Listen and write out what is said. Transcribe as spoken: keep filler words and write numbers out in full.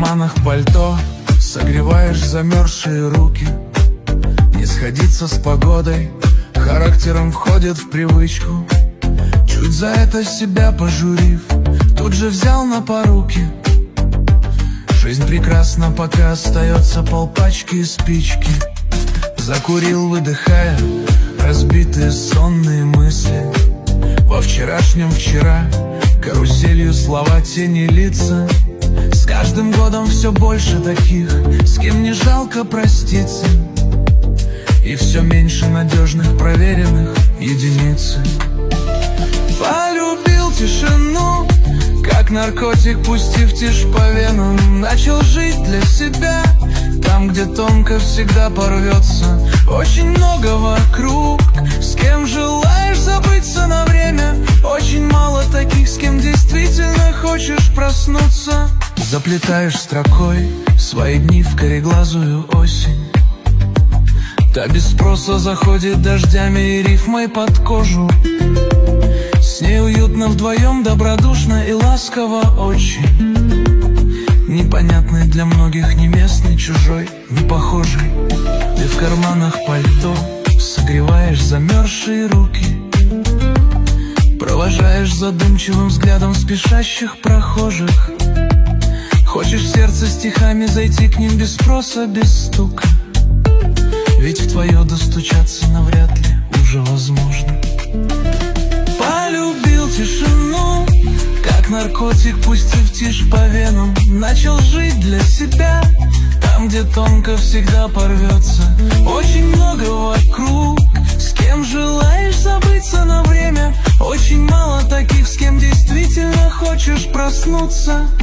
карманах пальто согреваешь замерзшие руки. Не сходиться с погодой характером входит в привычку. Чуть за это себя пожурив, тут же взял на поруки. Жизнь прекрасна, пока остается полпачки и спички. Закурил, выдыхая разбитые сонные мысли. Во вчерашнем вчера каруселью слова, тени, лица. С каждым годом все больше таких, с кем не жалко проститься. И все меньше надежных, проверенных единиц. Полюбил тишину, как наркотик, пустив тишь по венам. Начал жить для себя, там, где тонко всегда порвется. Очень много вокруг, с кем желаешь забыться на время. Очень мало таких, с кем действительно хочешь проснуться. Заплетаешь строкой свои дни в кореглазую осень. Та без спроса заходит дождями и рифмой под кожу. С ней уютно вдвоем, добродушно и ласково очень. Непонятный для многих, не местный, чужой, не похожий. Ты в карманах пальто согреваешь замерзшие руки. Провожаешь задумчивым взглядом спешащих прохожих. Хочешь в сердце стихами зайти к ним без спроса, без стука. Ведь в твое достучаться навряд ли уже возможно. Полюбил тишину, как наркотик, пустив тишь по венам. Начал жить для себя, там, где тонко всегда порвется. Очень много вокруг, с кем желаешь забыться на время. Очень мало таких, с кем действительно хочешь проснуться.